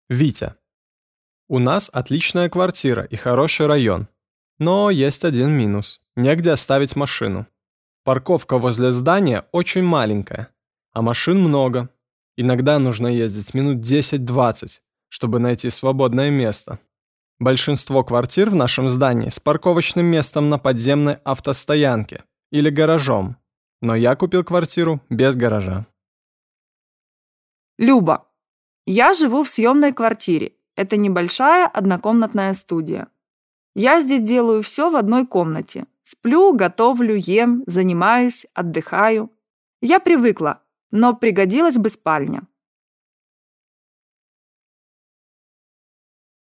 Витя. У нас отличная квартира и хороший район. Но есть один минус. Негде оставить машину. Парковка возле здания очень маленькая, а машин много. Иногда нужно ездить минут 10-20, чтобы найти свободное место. Большинство квартир в нашем здании с парковочным местом на подземной автостоянке или гаражом. Но я купил квартиру без гаража. Люба. Я живу в съемной квартире. Это небольшая однокомнатная студия. Я здесь делаю все в одной комнате. Сплю, готовлю, ем, занимаюсь, отдыхаю. Я привыкла, но пригодилась бы спальня.